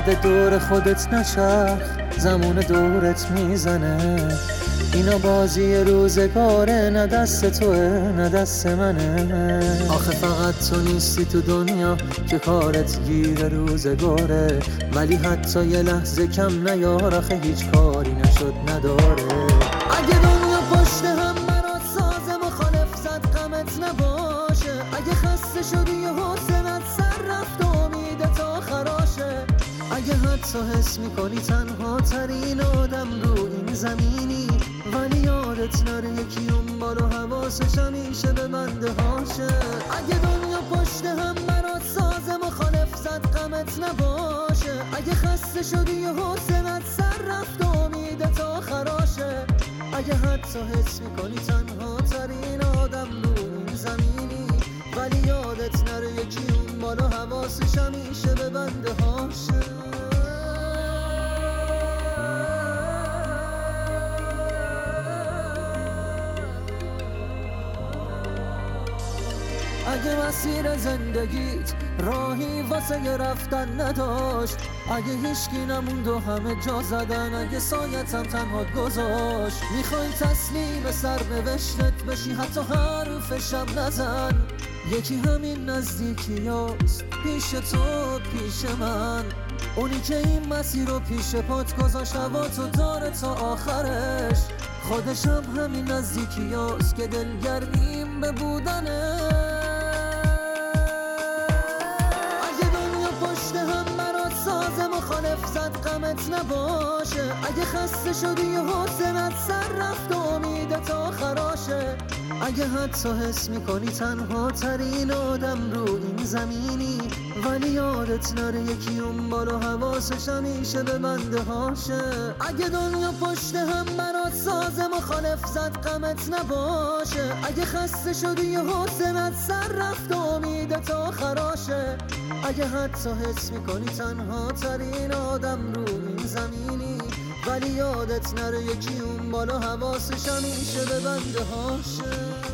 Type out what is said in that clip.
فقط دور خودت نچرخ، زمان دورت میزنه. اینا بازی روزگاره، نه دست توه نه دست منه. آخه فقط تو نیستی تو دنیا که کارت گیر روزگاره، ولی حتی یه لحظه کم نیار، آخه هیچ کاری نشد نداره. اگه دنیا پشت هم برات سازه مخالف زد غمت نباشه، اگه خسته شدی و حوصلت سر رفت و امیدت خراشه، اگه حتی حس میکنی تنها ترین آدم رو این زمینی، ولی یادت نره یکی اون بالا حواسش همیشه به بنده هاشه. اگه دنیا پشت هم برات سازه مخالف زد غمت نباشه، اگه خسته شدی و حوصلت سر رفت و امیدت خراشه، اگه حتی حس میکنی تنها ترین آدم رو این زمینی، ولی یادت نره یکی اون بالا حواسش همیشه به بنده هاشه. اگه مسیر زندگیت راهی واسه رفتن نداشت، اگه هیچکی نموند و همه جا زدن، اگه سایت هم تنهات گذاشت، میخوای تسلیم سرنوشتت بشی حتی حرفشم نزن، یکی همین نزدیکی هاست پیش تو پیش من، اونی که این مسیر رو پیش پات گذاشت هوا تو داره تا آخرش، خودش هم همین نزدیکی هاست که دلگرمیم به بودنه. مخالف زد غمت نباشه، اگه خسته شدی و حوصلت سر رفت و امیدت خراشه، اگه حتی حس میکنی تنها ترین آدم رو این زمینی، ولی یادت نره یکی اون بالا حواسش همیشه به بنده هاشه. اگه دنیا پشت هم برات سازه مخالف زد غمت نباشه، اگه خسته شدی و حوصلت سر رفت و امیدت خراشه، اگه حتی حس میکنی تنها ترین آدم رو این زمینی، ولی یادت نره یکی اون بالا حواسش همیشه به بنده هاشه.